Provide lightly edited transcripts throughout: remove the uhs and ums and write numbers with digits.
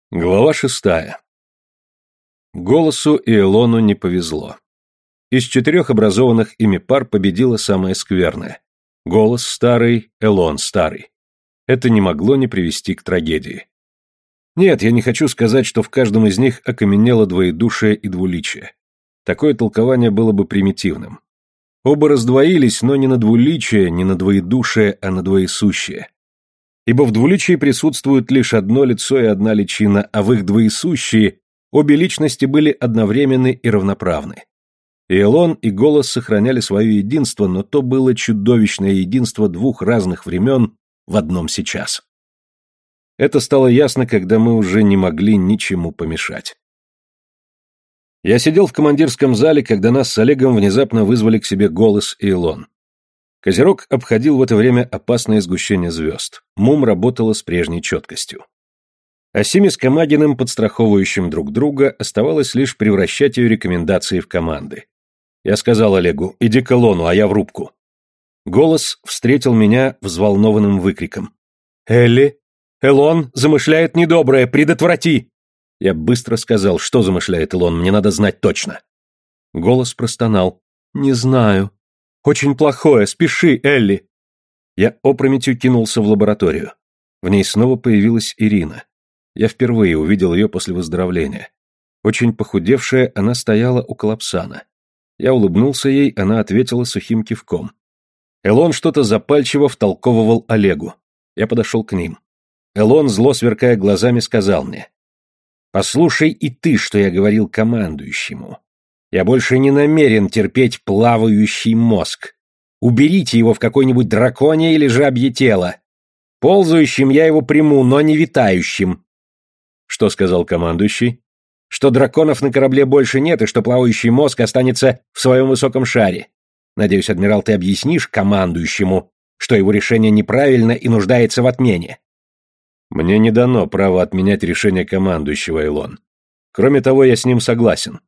Глава 6. Голосу и Элону не повезло. Из 4 образованных ими пар победила самая скверная. Голос старый, Элон старый. Это не могло не привести к трагедии. Нет, я не хочу сказать, что в каждом из них окаменело двоедушие и двуличие. Такое толкование было бы примитивным. Оба раздвоились, но не на двуличие, не на двоедушие, а на двоесущее. Ибо в двуличии присутствует лишь одно лицо и одна личина, а в их двоесущие обе личности были одновременны и равноправны. И Элон, и голос сохраняли свое единство, но то было чудовищное единство 2 разных времен в одном сейчас. Это стало ясно, когда мы уже не могли ничему помешать. Я сидел в командирском зале, когда нас с Олегом внезапно вызвали к себе голос и Элон. Козерог обходил в это время опасное сгущение звезд. МУМ работала с прежней четкостью. А Симе с Камагиным, подстраховывающим друг друга, оставалось лишь превращать ее рекомендации в команды. Я сказал Олегу: «Иди к Элону, а я в рубку». Голос встретил меня взволнованным выкриком: «Элли, Элон замышляет недоброе, предотврати!» Я быстро сказал: «Что замышляет Элон, мне надо знать точно». Голос простонал: «Не знаю. Очень плохое, спеши, Элли!» Я опрометью кинулся в лабораторию. В ней снова появилась Ирина. Я впервые увидел ее после выздоровления. Очень похудевшая, она стояла у Колобсана. Я улыбнулся ей, она ответила сухим кивком. Элон что-то запальчиво втолковывал Олегу. Я подошел к ним. Элон, зло сверкая глазами, сказал мне: «Послушай и ты, что я говорил командующему. Я больше не намерен терпеть плавающий мозг. Уберите его в какой-нибудь драконе или жабье тело. Ползающим я его приму, но не витающим». Что сказал командующий? Что драконов на корабле больше нет, и что плавающий мозг останется в своем высоком шаре. Надеюсь, адмирал, ты объяснишь командующему, что его решение неправильно и нуждается в отмене. Мне не дано право отменять решение командующего, Элон. Кроме того, я с ним согласен.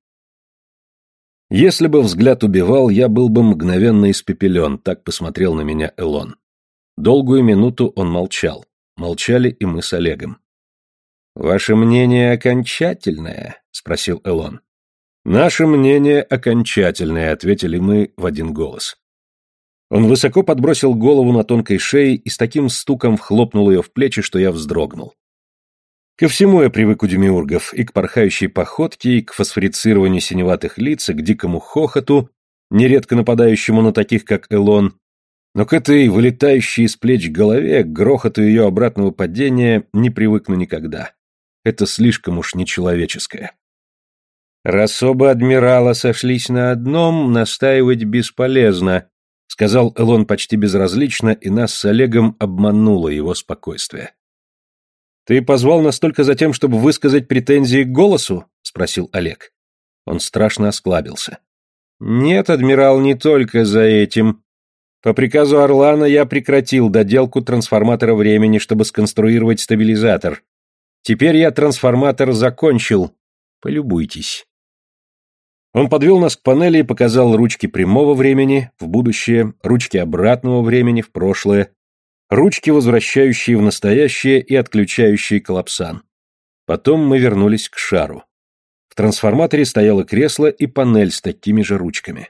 Если бы взгляд убивал, я был бы мгновенно испепелен, так посмотрел на меня Элон. Долгую минуту он молчал. Молчали и мы с Олегом. «Ваше мнение окончательное?» — спросил Элон. «Наше мнение окончательное», — ответили мы в один голос. Он высоко подбросил голову на тонкой шее и с таким стуком вхлопнул ее в плечи, что я вздрогнул. Ко всему я привык у демиургов, и к порхающей походке, и к фосфорицированию синеватых лиц, и к дикому хохоту, нередко нападающему на таких, как Элон, но к этой вылетающей из плеч голове, к грохоту ее обратного падения не привыкну никогда. Это слишком уж нечеловеческое. «Раз оба адмирала сошлись на одном, настаивать бесполезно», — сказал Элон почти безразлично, и нас с Олегом обмануло его спокойствие. «Ты позвал нас только за тем, чтобы высказать претензии к голосу?» — спросил Олег. Он страшно осклабился. «Нет, адмирал, не только за этим. По приказу Орлана я прекратил доделку трансформатора времени, чтобы сконструировать стабилизатор. Теперь я трансформатор закончил. Полюбуйтесь». Он подвел нас к панели и показал ручки прямого времени в будущее, ручки обратного времени в прошлое, ручки, возвращающие в настоящее и отключающие коллапсан. Потом мы вернулись к шару. В трансформаторе стояло кресло и панель с такими же ручками.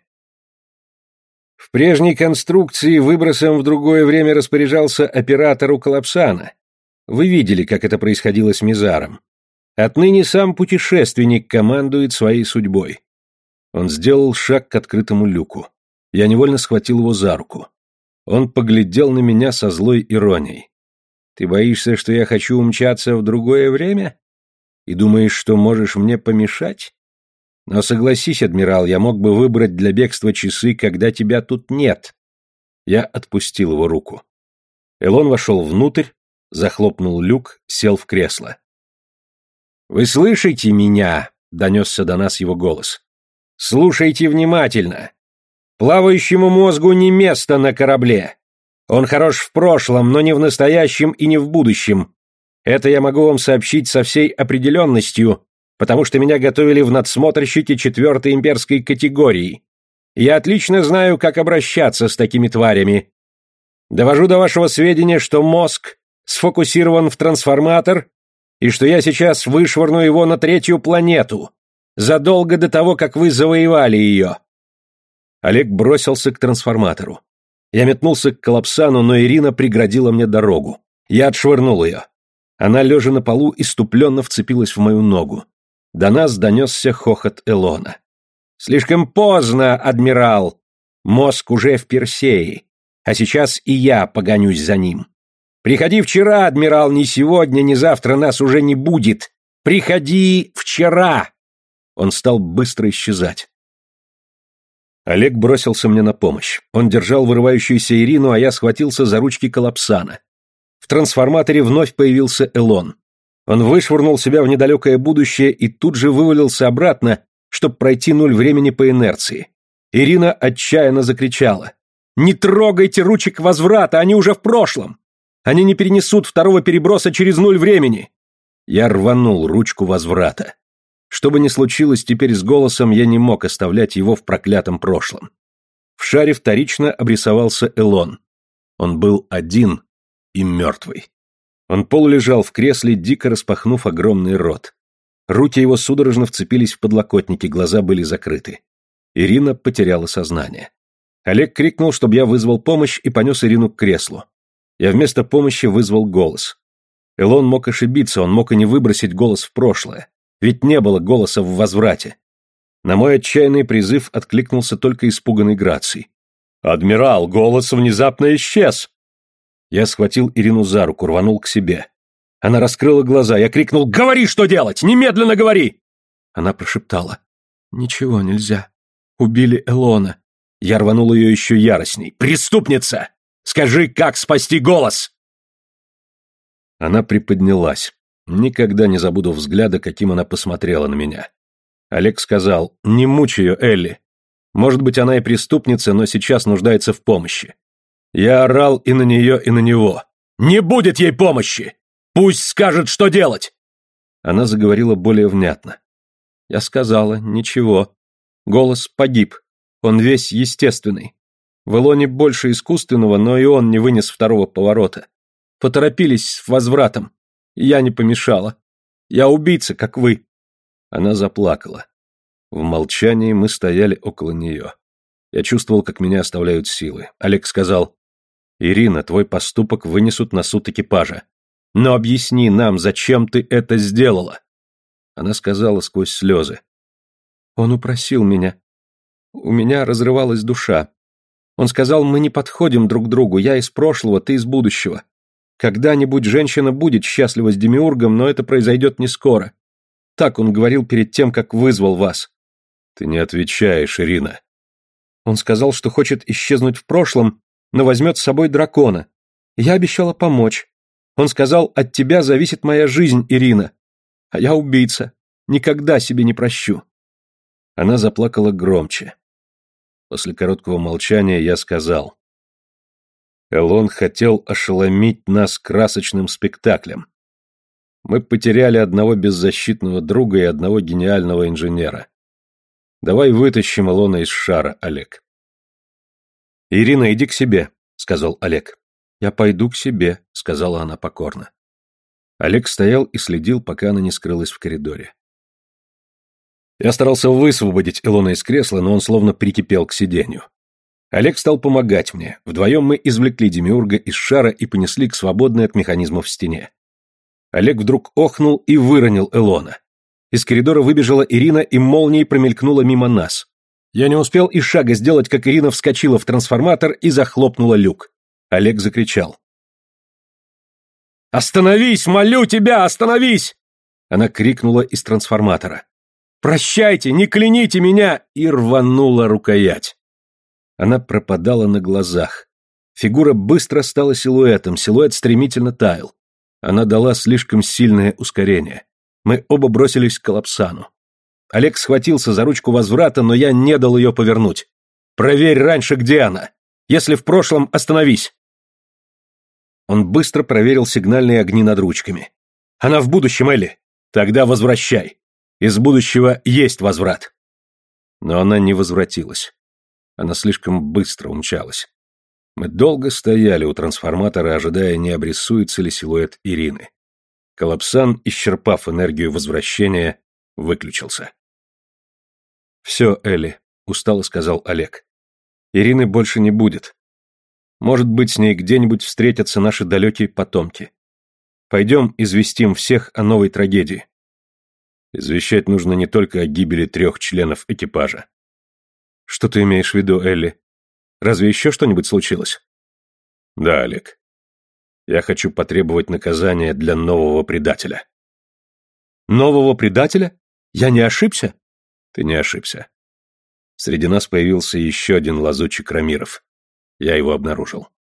В прежней конструкции выбросом в другое время распоряжался оператор у коллапсана. Вы видели, как это происходило с Мизаром. Отныне сам путешественник командует своей судьбой. Он сделал шаг к открытому люку. Я невольно схватил его за руку. Он поглядел на меня со злой иронией. «Ты боишься, что я хочу умчаться в другое время? И думаешь, что можешь мне помешать? Но согласись, адмирал, я мог бы выбрать для бегства часы, когда тебя тут нет». Я отпустил его руку. Элон вошел внутрь, захлопнул люк, сел в кресло. «Вы слышите меня?» — донесся до нас его голос. «Слушайте внимательно. Плавающему мозгу не место на корабле. Он хорош в прошлом, но не в настоящем и не в будущем. Это я могу вам сообщить со всей определенностью, потому что меня готовили в надсмотрщике 4-й имперской категории. Я отлично знаю, как обращаться с такими тварями. Довожу до вашего сведения, что мозг сфокусирован в трансформатор и что я сейчас вышвырну его на 3-ю планету, задолго до того, как вы завоевали ее». Олег бросился к трансформатору. Я метнулся к Колобсану, но Ирина преградила мне дорогу. Я отшвырнул ее. Она, лежа на полу, иступленно вцепилась в мою ногу. До нас донесся хохот Элона. «Слишком поздно, адмирал! Мозг уже в Персее, а сейчас и я погонюсь за ним. Приходи вчера, адмирал, ни сегодня, ни завтра нас уже не будет. Приходи вчера!» Он стал быстро исчезать. Олег бросился мне на помощь. Он держал вырывающуюся Ирину, а я схватился за ручки Колобсана. В трансформаторе вновь появился Элон. Он вышвырнул себя в недалекое будущее и тут же вывалился обратно, чтобы пройти 0 времени по инерции. Ирина отчаянно закричала: «Не трогайте ручек возврата, они уже в прошлом! Они не перенесут 2-го переброса через 0 времени!» Я рванул ручку возврата. Что бы ни случилось теперь с голосом, я не мог оставлять его в проклятом прошлом. В шаре вторично обрисовался Элон. Он был один и мертвый. Он полулежал в кресле, дико распахнув огромный рот. Руки его судорожно вцепились в подлокотники, глаза были закрыты. Ирина потеряла сознание. Олег крикнул, чтобы я вызвал помощь, и понес Ирину к креслу. Я вместо помощи вызвал голос. Элон мог ошибиться, он мог и не выбросить голос в прошлое. Ведь не было голоса в возврате. На мой отчаянный призыв откликнулся только испуганный Граций. «Адмирал, голос внезапно исчез!» Я схватил Ирину за руку, рванул к себе. Она раскрыла глаза, я крикнул: «Говори, что делать! Немедленно говори!» Она прошептала: «Ничего нельзя. Убили Элона». Я рванул ее еще яростней. «Преступница! Скажи, как спасти голос!» Она приподнялась. Никогда не забуду взгляда, каким она посмотрела на меня. Олег сказал: «Не мучь ее, Элли. Может быть, она и преступница, но сейчас нуждается в помощи». Я орал и на нее, и на него. «Не будет ей помощи! Пусть скажет, что делать!» Она заговорила более внятно. Я сказала: «Ничего. Голос погиб. Он весь естественный. В Элоне больше искусственного, но и он не вынес 2-го поворота. Поторопились с возвратом. Я не помешала. Я убийца, как вы». Она заплакала. В молчании мы стояли около нее. Я чувствовал, как меня оставляют силы. Олег сказал: «Ирина, твой поступок вынесут на суд экипажа. Но объясни нам, зачем ты это сделала?» Она сказала сквозь слезы: «Он упросил меня. У меня разрывалась душа. Он сказал, мы не подходим друг другу, я из прошлого, ты из будущего. Когда-нибудь женщина будет счастлива с Демиургом, но это произойдет не скоро. Так он говорил перед тем, как вызвал вас». «Ты не отвечаешь, Ирина». «Он сказал, что хочет исчезнуть в прошлом, но возьмет с собой дракона. Я обещала помочь. Он сказал, от тебя зависит моя жизнь, Ирина. А я убийца. Никогда себе не прощу». Она заплакала громче. После короткого молчания я сказал: «Элон хотел ошеломить нас красочным спектаклем. Мы потеряли одного беззащитного друга и одного гениального инженера. Давай вытащим Элона из шара, Олег». «Ирина, иди к себе», — сказал Олег. «Я пойду к себе», — сказала она покорно. Олег стоял и следил, пока она не скрылась в коридоре. Я старался высвободить Элона из кресла, но он словно прикипел к сиденью. Олег стал помогать мне. Вдвоем мы извлекли Демиурга из шара и понесли к свободной от механизмов стене. Олег вдруг охнул и выронил Элона. Из коридора выбежала Ирина и молнией промелькнула мимо нас. Я не успел и шага сделать, как Ирина вскочила в трансформатор и захлопнула люк. Олег закричал: «Остановись, молю тебя, остановись!» Она крикнула из трансформатора: «Прощайте, не кляните меня!» и рванула рукоять. Она пропадала на глазах. Фигура быстро стала силуэтом, силуэт стремительно таял. Она дала слишком сильное ускорение. Мы оба бросились к Колобсану. Олег схватился за ручку возврата, но я не дал ее повернуть. «Проверь раньше, где она. Если в прошлом, остановись». Он быстро проверил сигнальные огни над ручками. «Она в будущем, Элли. Тогда возвращай. Из будущего есть возврат». Но она не возвратилась. Она слишком быстро умчалась. Мы долго стояли у трансформатора, ожидая, не обрисуется ли силуэт Ирины. Колобсан, исчерпав энергию возвращения, выключился. «Все, Элли», — устало сказал Олег. «Ирины больше не будет. Может быть, с ней где-нибудь встретятся наши далекие потомки. Пойдем известим всех о новой трагедии». Извещать нужно не только о гибели 3 членов экипажа. Что ты имеешь в виду, Элли? Разве еще что-нибудь случилось? Да, Олег. Я хочу потребовать наказания для нового предателя. Нового предателя? Я не ошибся? Ты не ошибся. Среди нас появился еще один лазутчик Рамиров. Я его обнаружил.